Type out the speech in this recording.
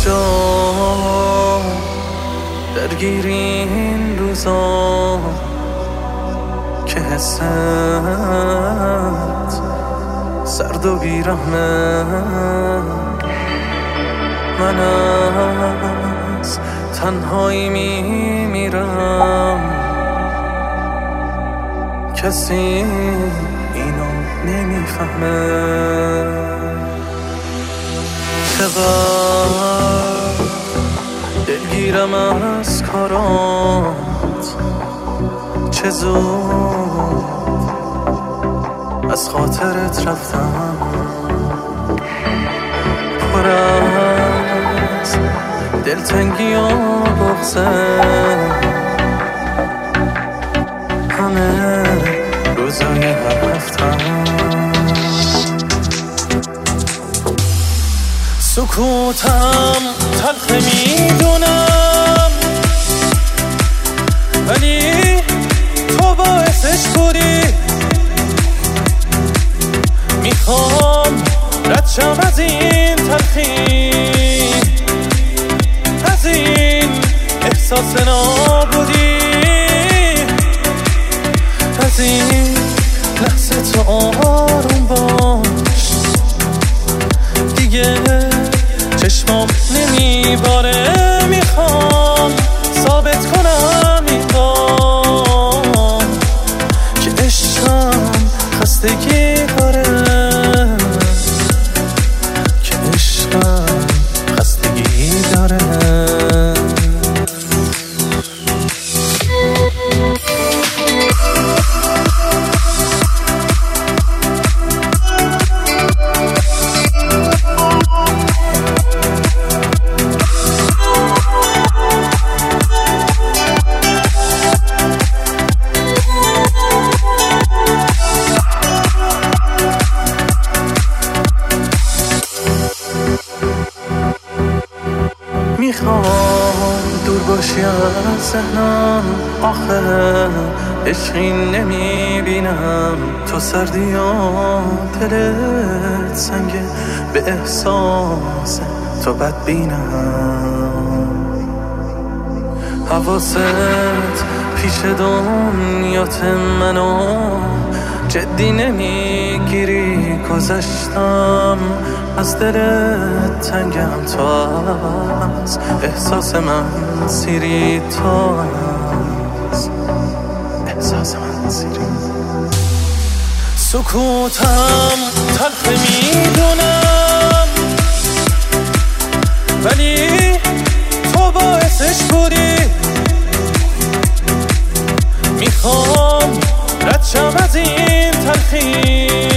جا درگیری این روزا که حست سرد و بیرحمه. من از تنهایی میمیرم، کسی اینو نمیفهمه. چقدر دلگیرم از کارات، چه زود از خاطرت رفتم. پر از دلتنگی و بغضه، همه روزای هر هفتم. سکوتم تلخ میدونم، ولی تو باعثش بودی. میخوام رد شم از این تلخی، از این احساس نابودی، از این لحظه تو آروم باش. دیگه چشمام نمیباره، میخوام ثابت کنم این بار که عشقم خستگی داره، که عشقم خستگی داره. میخوام دور باشی از ذهنم، آخه عشقی نمیبینم. تو سردی و دلت سنگه، به احساس تو بدبینم. حواست پیش دنیات منو جدی نمیگیری. گذشتم از دلت تنگم، تو از احساس من سیری، تو از احساس من سیری. سکوتم تلخ میدونم، ولی تو باعثش بودی. میخوام رد شم از این تلخی،